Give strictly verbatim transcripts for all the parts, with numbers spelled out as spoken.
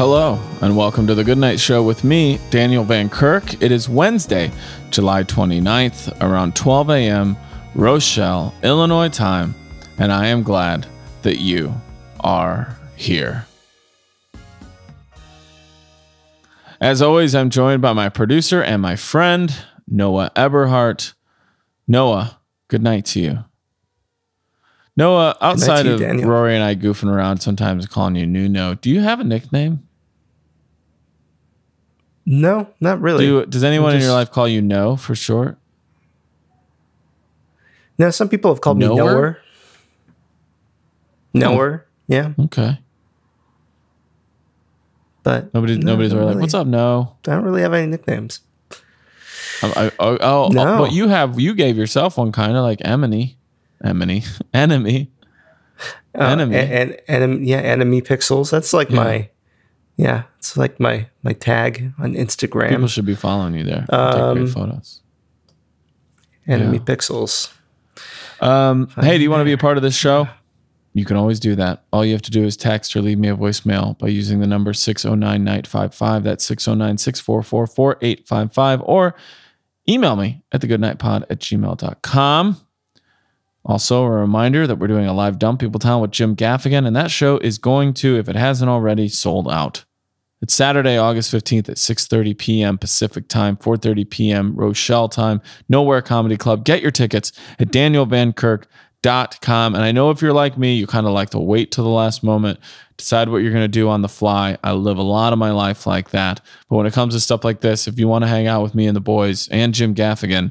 Hello, and welcome to the Goodnight Show with me, Daniel Van Kirk. It is Wednesday, July twenty-ninth, around twelve a.m., Rochelle, Illinois time, and I am glad that you are here. As always, I'm joined by my producer and my friend, Noah Eberhart. Noah, good night to you. Noah, outside you, of Daniel. Rory and I goofing around, sometimes calling you Nuno, do you have a nickname? No, not really. Do, does anyone I'm in your just- life call you No for short? No, some people have called me Knower? Knower. Knower, yeah. Okay. But Nobody, no, nobody's I don't really like, really- "What's up, No?" I don't really have any nicknames. I, I, oh, oh, No. but you have. You gave yourself one, kind of like Emily, Emily, enemy, Uh, enemy. And, and, and yeah, enemy pixels. That's like Yeah. my, yeah, it's like my my tag on Instagram. People should be following you there. You take Um, great photos. enemy yeah. pixels. Um, hey, do you want to be a part of this show? You can always do that. All you have to do is text or leave me a voicemail by using the number six oh nine, nine five five. That's six oh nine, six four four, four eight five five. Or email me at thegoodnightpod at gmail dot com. Also, a reminder that we're doing a live Dumb People Town with Jim Gaffigan, and that show is going to, if it hasn't already, sold out. It's Saturday, August fifteenth at six thirty p.m. Pacific time, four thirty p.m. Rochelle time, Nowhere Comedy Club. Get your tickets at daniel van kirk dot com. And I know if you're like me, you kind of like to wait till the last moment, decide what you're going to do on the fly. I live a lot of my life like that. But when it comes to stuff like this, if you want to hang out with me and the boys and Jim Gaffigan,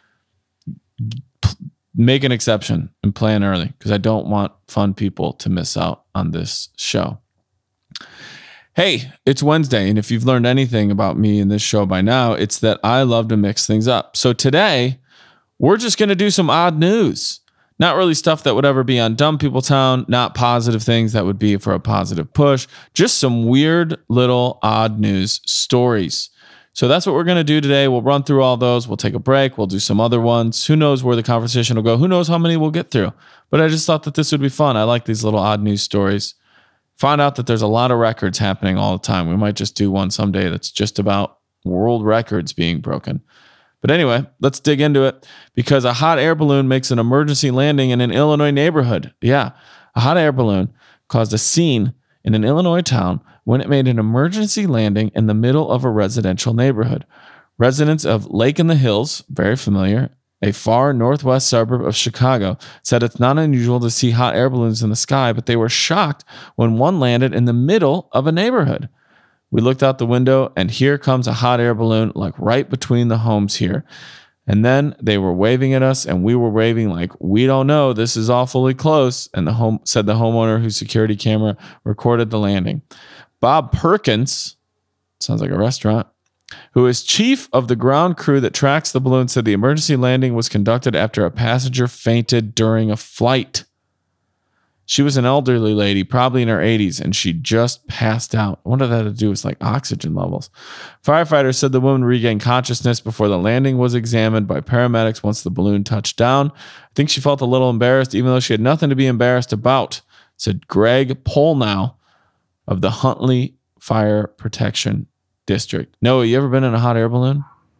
make an exception and plan early, because I don't want fun people to miss out on this show. Hey, it's Wednesday, and if you've learned anything about me in this show by now, it's that I love to mix things up. So today, we're just going to do some odd news. Not really stuff that would ever be on Dumb People Town, not positive things that would be for a positive push, just some weird little odd news stories. So that's what we're going to do today. We'll run through all those. We'll take a break. We'll do some other ones. Who knows where the conversation will go? Who knows how many we'll get through? But I just thought that this would be fun. I like these little odd news stories. Find out that there's a lot of records happening all the time. We might just do one someday that's just about world records being broken. But anyway, let's dig into it, because a hot air balloon makes an emergency landing in an Illinois neighborhood. Yeah, a hot air balloon caused a scene in an Illinois town when it made an emergency landing in the middle of a residential neighborhood. Residents of Lake in the Hills, very familiar, a far northwest suburb of Chicago, said it's not unusual to see hot air balloons in the sky, but they were shocked when one landed in the middle of a neighborhood. We looked out the window, and here comes a hot air balloon, like right between the homes here. And then they were waving at us, and we were waving like, we don't know, this is awfully close. And the home said the homeowner whose security camera recorded the landing. Bob Perkins, sounds like a restaurant, who is chief of the ground crew that tracks the balloon, said the emergency landing was conducted after a passenger fainted during a flight. She was an elderly lady, probably in her eighties, and she just passed out. I wonder what that had to do with like oxygen levels. Firefighters said the woman regained consciousness before the landing was examined by paramedics once the balloon touched down. I think she felt a little embarrassed, even though she had nothing to be embarrassed about, said Greg Polnow of the Huntley Fire Protection District. Noah, you ever been in a hot air balloon?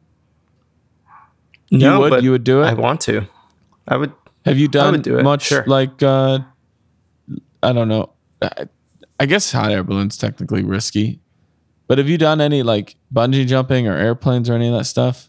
No, you would, but you would do it? I want to. I would. Have you done would do it, much sure. like, uh, I don't know. I, I guess hot air balloon's technically risky, but have you done any like bungee jumping or airplanes or any of that stuff?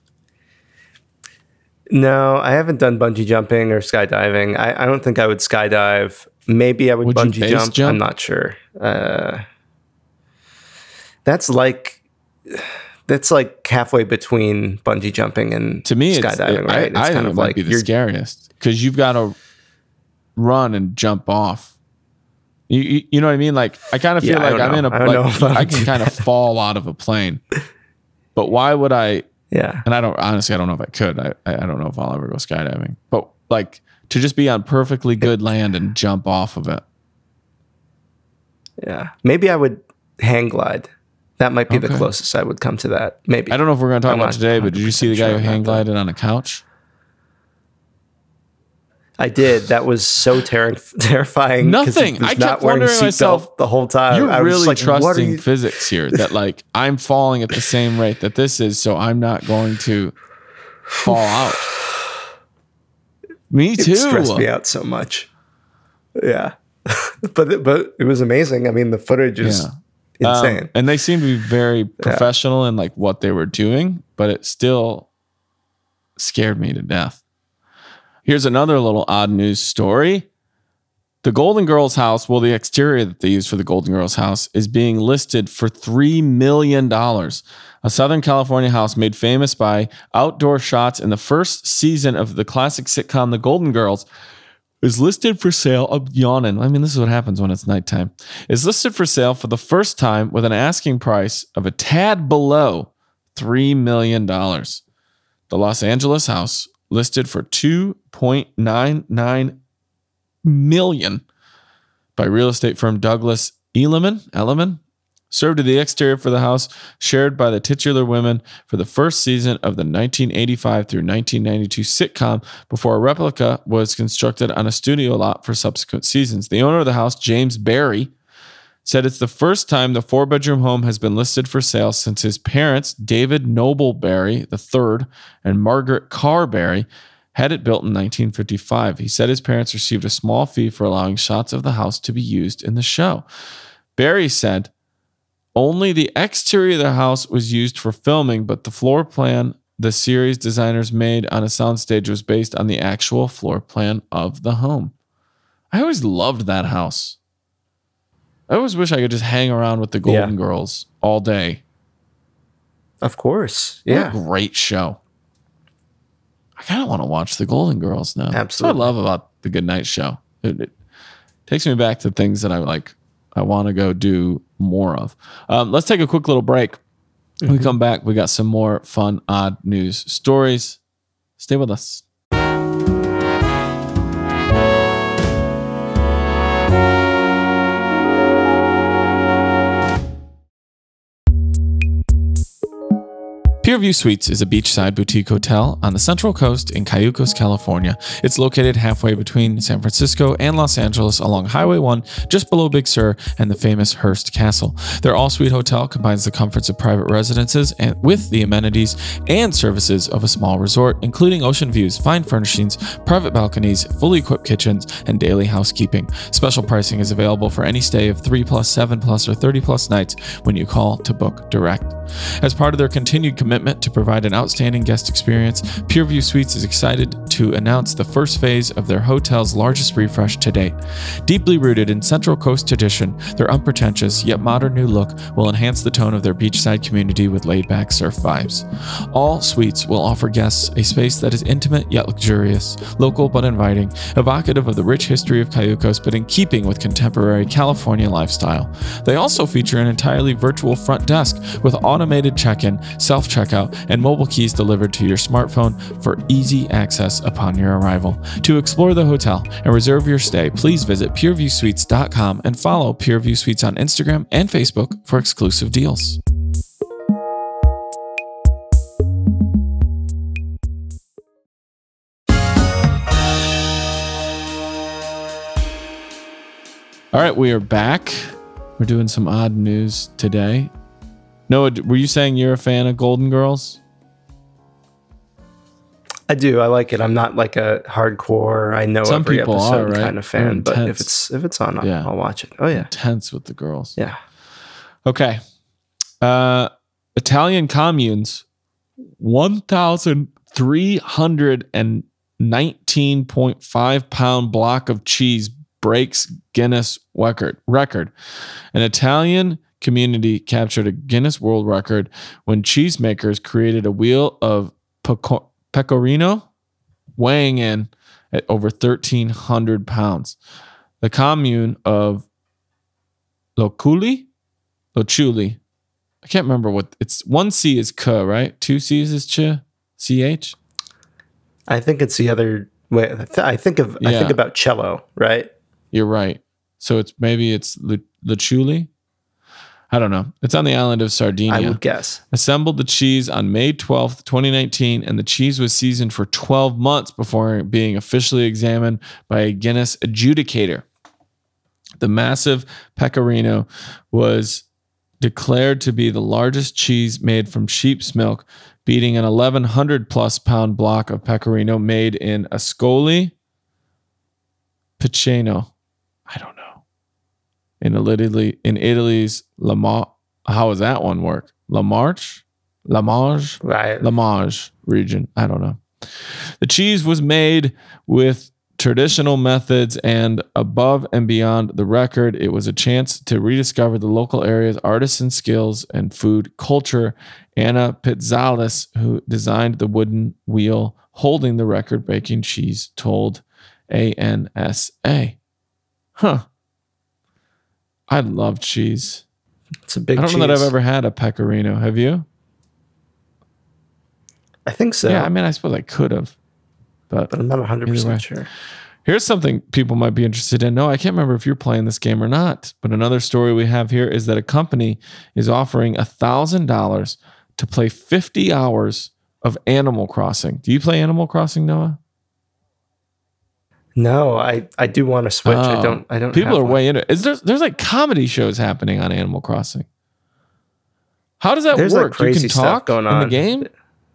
No, I haven't done bungee jumping or skydiving. I, I don't think I would skydive. Maybe I would, Would you bungee base jump. jump? I'm not sure. Uh, that's like that's like halfway between bungee jumping and To me, skydiving, it's, right? I, I think it might be the scariest, because you've got to run and jump off. You, you, you know what I mean? Like, I kind of feel Yeah, I like don't I'm in a, know. I don't know if I like, I would can do kind of fall out of a plane, but why would I? Yeah. And I don't, honestly, I don't know if I could. I, I don't know if I'll ever go skydiving, but like to just be on perfectly good land and jump off of it. Yeah. Maybe I would hang glide. That might be Okay. the closest I would come to that. Maybe. I don't know if we're going to talk I'm about not today, but did you see the guy sure who about hang that. glided on a couch? I did. That was so ter- terrifying. Nothing. I kept wondering myself the whole time. You're I was really like, trusting you? physics here. That like I'm falling at the same rate that this is, so I'm not going to fall out. Me too. It stressed me out so much. Yeah, but but it was amazing. I mean, the footage is yeah. insane, um, and they seem to be very professional yeah. in like what they were doing, but it still scared me to death. Here's another little odd news story. The Golden Girls house, well, the exterior that they use for the Golden Girls house is being listed for three million dollars. A Southern California house made famous by outdoor shots in the first season of the classic sitcom The Golden Girls is listed for sale. I'm yawning. I mean, this is what happens when it's nighttime. Is listed for sale for the first time with an asking price of a tad below three million dollars. The Los Angeles house listed for two point nine nine million dollars by real estate firm Douglas Elliman, Elliman, served as the exterior for the house shared by the titular women for the first season of the nineteen eighty-five through nineteen ninety-two sitcom before a replica was constructed on a studio lot for subsequent seasons. The owner of the house, James Barry, said it's the first time the four-bedroom home has been listed for sale since his parents, David Noble Barry the third and Margaret Carr Barry, had it built in nineteen fifty-five. He said his parents received a small fee for allowing shots of the house to be used in the show. Barry said only the exterior of the house was used for filming, but the floor plan the series designers made on a soundstage was based on the actual floor plan of the home. I always loved that house. I always wish I could just hang around with the Golden yeah. Girls all day. Of course. Yeah. What a great show. I kind of want to watch the Golden Girls now. Absolutely. That's what I love about the Good Night Show. It, it takes me back to things that I like. I want to go do more of. Um, let's take a quick little break. When mm-hmm. we come back, we got some more fun, odd news stories. Stay with us. Pierview Suites is a beachside boutique hotel on the Central Coast in Cayucos, California. It's located halfway between San Francisco and Los Angeles along Highway one, just below Big Sur and the famous Hearst Castle. Their all-suite hotel combines the comforts of private residences and with the amenities and services of a small resort, including ocean views, fine furnishings, private balconies, fully equipped kitchens, and daily housekeeping. Special pricing is available for any stay of three plus, seven plus, or thirty plus nights when you call to book direct. As part of their continued commitment to provide an outstanding guest experience, Pierview Suites is excited to announce the first phase of their hotel's largest refresh to date. Deeply rooted in Central Coast tradition, their unpretentious yet modern new look will enhance the tone of their beachside community with laid-back surf vibes. All suites will offer guests a space that is intimate yet luxurious, local but inviting, evocative of the rich history of Cayucos but in keeping with contemporary California lifestyle. They also feature an entirely virtual front desk with automated check-in, self-checkout, and mobile keys delivered to your smartphone for easy access upon your arrival. To explore the hotel and reserve your stay, please visit pierview suites dot com and follow Pierview Suites on Instagram and Facebook for exclusive deals. All right, we are back. We're doing some odd news today. Noah, were you saying you're a fan of Golden Girls? I do. I like it. I'm not like a hardcore, I know Some every people episode are, right? kind of fan, but if it's if it's on, I'll, yeah. I'll watch it. Oh yeah, intense with the girls. Yeah. Okay. Uh, Italian communes, one thousand three hundred nineteen point five pound block of cheese breaks Guinness record. Record. An Italian community captured a Guinness World Record when cheesemakers created a wheel of peco- pecorino weighing in at over thirteen hundred pounds. The commune of Loculi, Loculi, I can't remember what it's. One C is K, right? Two C's is Ch, C H. I think it's the other way. I think of. Yeah. I think about cello, right? You're right. So it's maybe it's Loculi. I don't know. It's on the island of Sardinia. I would guess. Assembled the cheese on May twelfth, twenty nineteen, and the cheese was seasoned for twelve months before being officially examined by a Guinness adjudicator. The massive pecorino was declared to be the largest cheese made from sheep's milk, beating an eleven hundred plus pound block of pecorino made in Ascoli Piceno. I don't know. In Italy, in Italy's La Mar- how does that one work? La Marche? La Marge? Right. La Marge region. I don't know. The cheese was made with traditional methods, and above and beyond the record, it was a chance to rediscover the local area's artisan skills and food culture. Anna Pizzalis, who designed the wooden wheel holding the record-breaking cheese, told A N S A. Huh. I love cheese. It's a big I don't cheese. know that I've ever had a pecorino. Have you? I think so. Yeah, I mean, I suppose I could have. But, but I'm not one hundred percent sure. Here's something people might be interested in. No, I can't remember if you're playing this game or not. But another story we have here is that a company is offering one thousand dollars to play fifty hours of Animal Crossing. Do you play Animal Crossing, Noah? No, I, I do want to switch. Oh, I don't. I don't. People have are one. way into it. Is there, there's like comedy shows happening on Animal Crossing. How does that There's work? like crazy you can stuff talk going in on the game?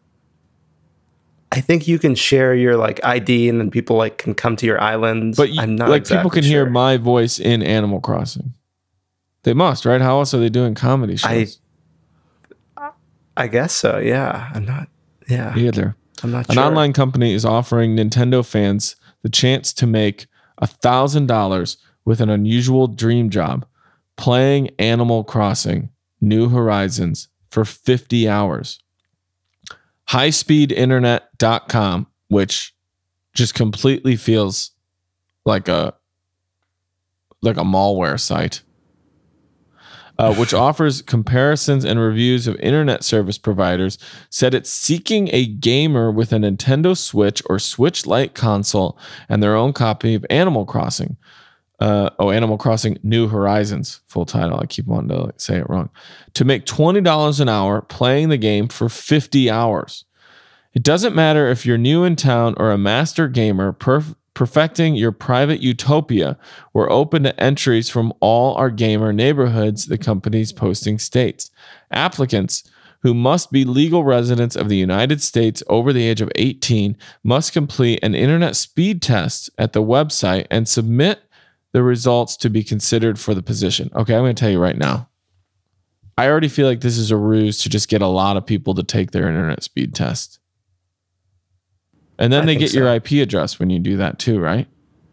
I think you can share your like I D, and then people like can come to your islands. But you, I'm not like exactly people can sure. hear my voice in Animal Crossing. They must, right? How else are they doing comedy shows? I, I guess so. Yeah, I'm not. Yeah, Either. I'm not An sure. online company is offering Nintendo fans the chance to make one thousand dollars with an unusual dream job, playing Animal Crossing New Horizons for fifty hours. high speed internet dot com, which just completely feels like a like a malware site, uh, which offers comparisons and reviews of internet service providers, said it's seeking a gamer with a Nintendo Switch or Switch Lite console and their own copy of Animal Crossing. Uh, oh, Animal Crossing New Horizons, full title. I keep wanting to like, say it wrong. To make twenty dollars an hour playing the game for fifty hours. It doesn't matter if you're new in town or a master gamer perf- perfecting your private utopia. We're open to entries from all our gamer neighborhoods, the company's posting states. Applicants who must be legal residents of the United States over the age of eighteen must complete an internet speed test at the website and submit the results to be considered for the position. Okay, I'm going to tell you right now. I already feel like this is a ruse to just get a lot of people to take their internet speed test. And then I they think get so. your I P address when you do that too, right?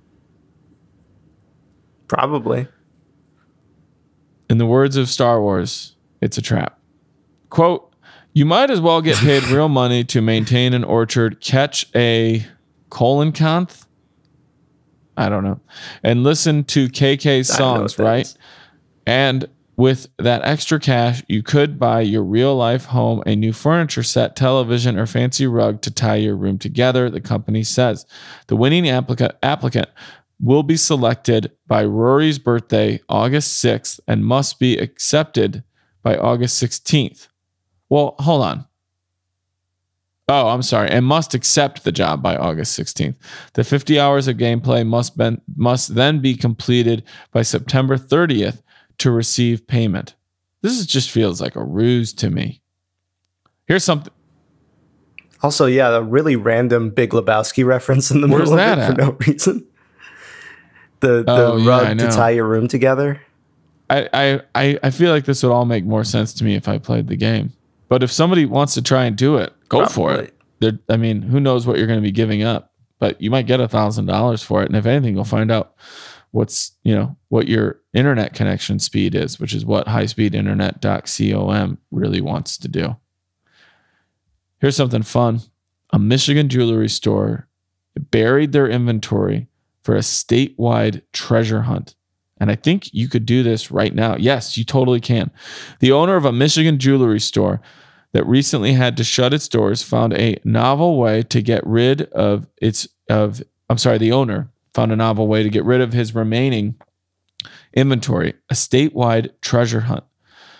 Probably. In the words of Star Wars, it's a trap. Quote, you might as well get paid real money to maintain an orchard, catch a colon canth. I don't know. And listen to K K's songs, right? Is. And with that extra cash, you could buy your real life home a new furniture set, television, or fancy rug to tie your room together, the company says. The winning applicant, applicant will be selected by Rory's birthday, August sixth, and must be accepted by August sixteenth. Well, hold on. Oh, I'm sorry. And must accept the job by August sixteenth. The fifty hours of gameplay must, ben, must then be completed by September thirtieth to receive payment. This is just feels like a ruse to me. Here's something. Also, yeah, a really random Big Lebowski reference in the Where's middle that of it for at? no reason. The the Oh, yeah, I rug know. to tie your room together. I, I, I, I feel like this would all make more sense to me if I played the game. But if somebody wants to try and do it, go for Probably. it. They're, I mean, who knows what you're going to be giving up, but you might get a thousand dollars for it. And if anything, you'll find out what's, you know, what your internet connection speed is, which is what high speed internet dot com really wants to do. Here's something fun. A Michigan jewelry store buried their inventory for a statewide treasure hunt. And I think you could do this right now. Yes, you totally can. The owner of a Michigan jewelry store that recently had to shut its doors found a novel way to get rid of its of I'm sorry, the owner found a novel way to get rid of his remaining inventory, a statewide treasure hunt.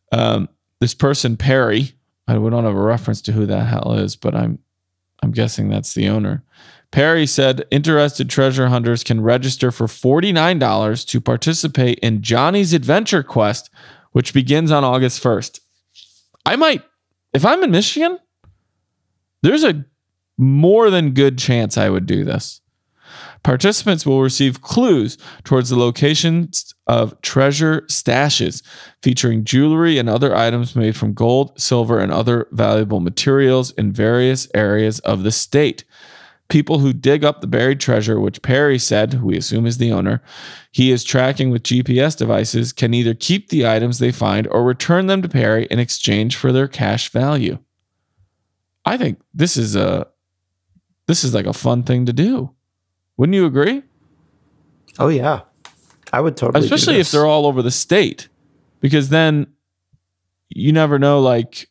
Um, this person, Perry, I we don't have a reference to who that hell is, but I'm I'm guessing that's the owner. Perry said interested treasure hunters can register for forty-nine dollars to participate in Johnny's Adventure Quest, which begins on August first. I might, if I'm in Michigan, there's a more than good chance I would do this. Participants will receive clues towards the locations of treasure stashes featuring jewelry and other items made from gold, silver, and other valuable materials in various areas of the state. People who dig up the buried treasure, which Perry said, who we assume is the owner, he is tracking with G P S devices, can either keep the items they find or return them to Perry in exchange for their cash value. I think this is a this is like a fun thing to do. Wouldn't you agree? Oh, yeah. I would totally Especially do if they're all over the state. Because then you never know, like,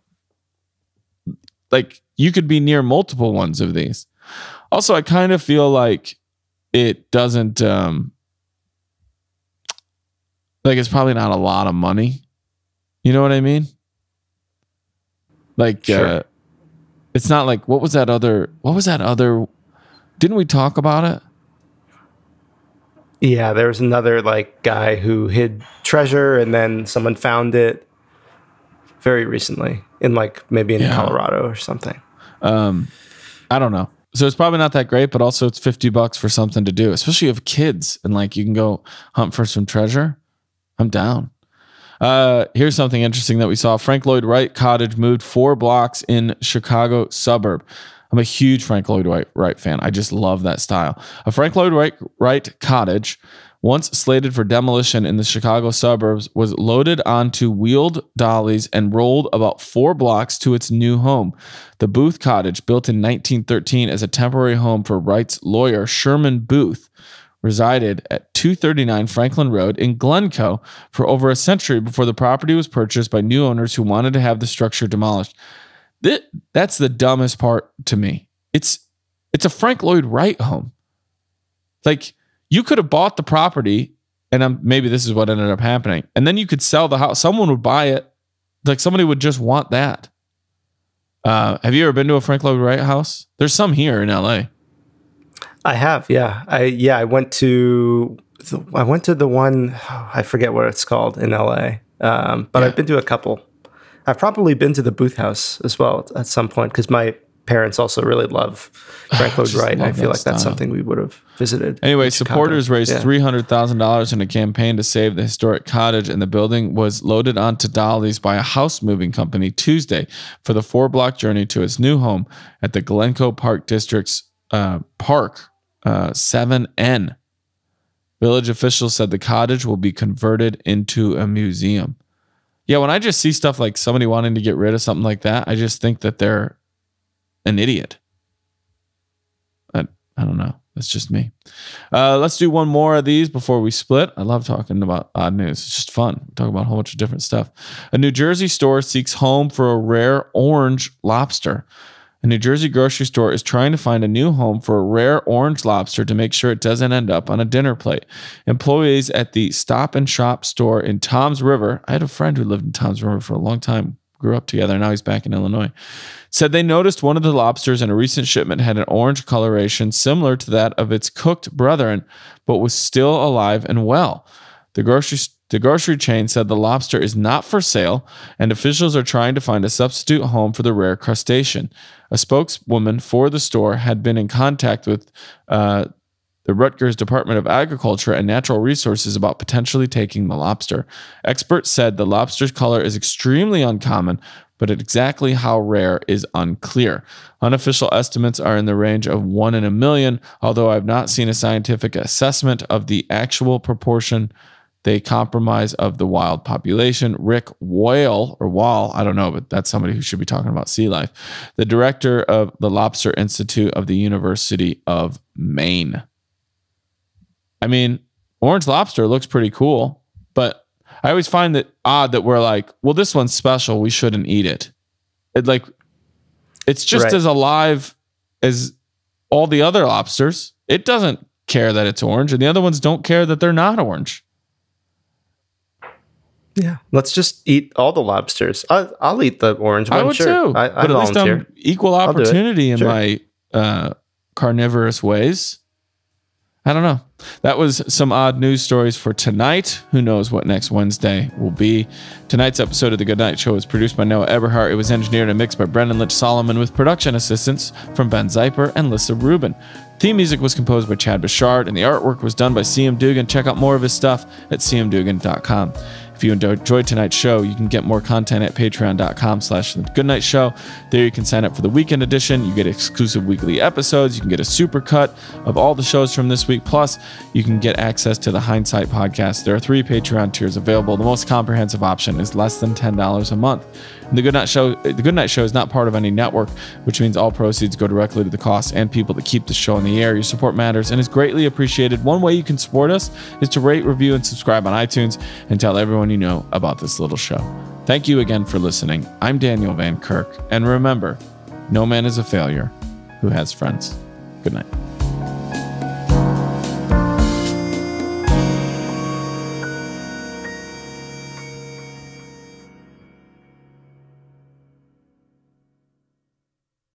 like you could be near multiple ones of these. Also, I kind of feel like it doesn't, um, like it's probably not a lot of money. You know what I mean? Like, Sure. uh, it's not like, what was that other, what was that other, didn't we talk about it? Yeah, there was another like guy who hid treasure and then someone found it very recently in like maybe in Yeah. Colorado or something. Um, I don't know. So it's probably not that great, but also it's fifty bucks for something to do, especially if you have kids and like you can go hunt for some treasure. I'm down. Uh, here's something interesting that we saw. Frank Lloyd Wright cottage moved four blocks in Chicago suburb. I'm a huge Frank Lloyd Wright, Wright fan. I just love that style. A Frank Lloyd Wright, Wright cottage, once slated for demolition in the Chicago suburbs, was loaded onto wheeled dollies and rolled about four blocks to its new home. The Booth Cottage, built in nineteen thirteen as a temporary home for Wright's lawyer, Sherman Booth, resided at two thirty-nine Franklin Road in Glencoe for over a century before the property was purchased by new owners who wanted to have the structure demolished. That, that's the dumbest part to me. It's it's a Frank Lloyd Wright home. Like, you could have bought the property, and I'm, maybe this is what ended up happening, and then you could sell the house. Someone would buy it. Like, somebody would just want that. Uh, have you ever been to a Frank Lloyd Wright house? There's some here in L A. I have, yeah. I yeah, I went to the, I went to the one, oh, I forget what it's called in L A. Um, but Yeah. I've been to a couple. I've probably been to the Booth House as well at some point because my parents also really love Frank Lloyd Just Wright. love I feel that like that's style. something we would have visited. Anyway, in Chicago. supporters raised Yeah. three hundred thousand dollars in a campaign to save the historic cottage, and the building was loaded onto dollies by a house moving company Tuesday for the four-block journey to its new home at the Glencoe Park District's uh, Park uh, seven N. Village officials said the cottage will be converted into a museum. Yeah, when I just see stuff like somebody wanting to get rid of something like that, I just think that they're an idiot. I, I don't know. That's just me. Uh, let's do one more of these before we split. I love talking about odd news. It's just fun. We talk about a whole bunch of different stuff. A New Jersey store seeks home for a rare orange lobster. A New Jersey grocery store is trying to find a new home for a rare orange lobster to make sure it doesn't end up on a dinner plate. Employees at the Stop and Shop store in Toms River, I had a friend who lived in Toms River for a long time, grew up together, now he's back in Illinois, said they noticed one of the lobsters in a recent shipment had an orange coloration similar to that of its cooked brethren, but was still alive and well. The grocery The grocery chain said the lobster is not for sale, and officials are trying to find a substitute home for the rare crustacean. A spokeswoman for the store had been in contact with uh, the Rutgers Department of Agriculture and Natural Resources about potentially taking the lobster. Experts said the lobster's color is extremely uncommon, but exactly how rare is unclear. Unofficial estimates are in the range of one in a million, although I've not seen a scientific assessment of the actual proportion they compromise of the wild population. Rick Whale, or Wall, I don't know, but that's somebody who should be talking about sea life, the director of the Lobster Institute of the University of Maine. I mean, orange lobster looks pretty cool, but I always find that odd that we're like, well, this one's special, we shouldn't eat it. It like, it's just Right. as alive as all the other lobsters. It doesn't care that it's orange, and the other ones don't care that they're not orange. Yeah, let's just eat all the lobsters. I, I'll eat the orange one. I would sure. too. I, I but at least volunteer. I'm equal opportunity in Sure. my uh, carnivorous ways. I don't know. That was some odd news stories for tonight. Who knows what next Wednesday will be. Tonight's episode of The Good Night Show was produced by Noah Eberhart. It was engineered and mixed by Brendan Lynch Solomon with production assistance from Ben Zeiper and Lissa Rubin. Theme music was composed by Chad Bouchard, and the artwork was done by C M Dugan. Check out more of his stuff at c m dugan dot com. If you enjoyed tonight's show, you can get more content at patreon.com slash the Goodnight Show. There you can sign up for the weekend edition. You get exclusive weekly episodes. You can get a super cut of all the shows from this week. Plus, you can get access to the Hindsight podcast. There are three Patreon tiers available. The most comprehensive option is less than ten dollars a month. And the Goodnight Show, the Goodnight Show is not part of any network, which means all proceeds go directly to the costs and people that keep the show on the air. Your support matters and is greatly appreciated. One way you can support us is to rate, review, and subscribe on iTunes and tell everyone you know about this little show. Thank you again for listening. I'm Daniel Van Kirk, and remember, no man is a failure who has friends. Good night.